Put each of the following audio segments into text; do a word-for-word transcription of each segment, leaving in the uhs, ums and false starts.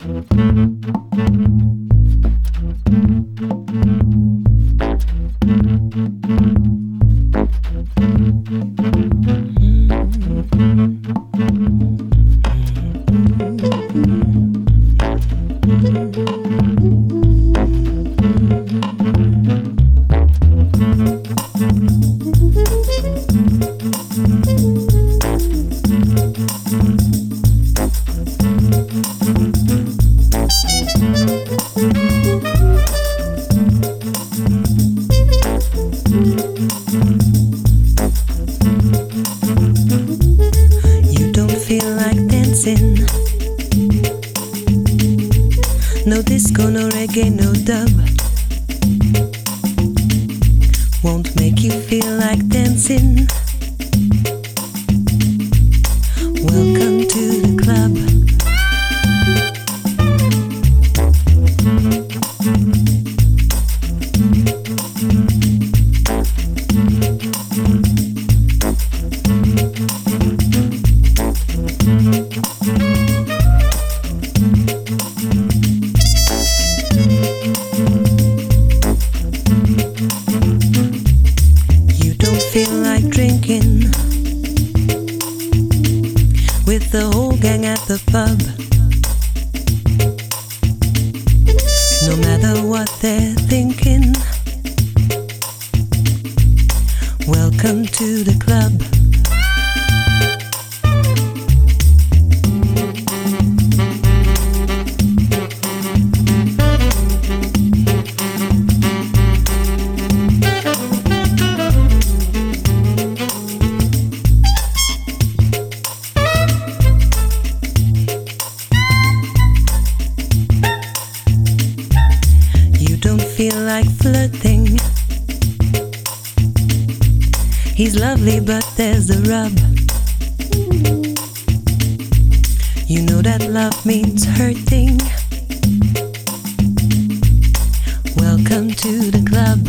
No disco, no reggae, no dub won't make you feel like dancing. Welcome to the club. Feel like drinking with the whole gang at the pub. No matter what they're thinking, welcome to the club. Feel like flirting. He's lovely, but there's a rub. You know that love means hurting. Welcome to the club.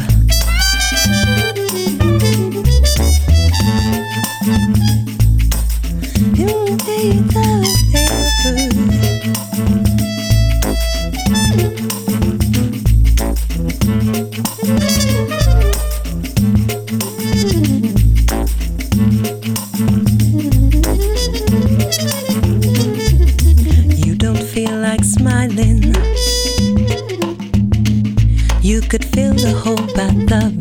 You don't feel like smiling. You could fill the whole bathtub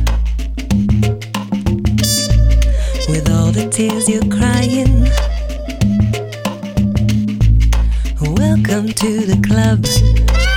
with all the tears you're crying. Welcome to the club.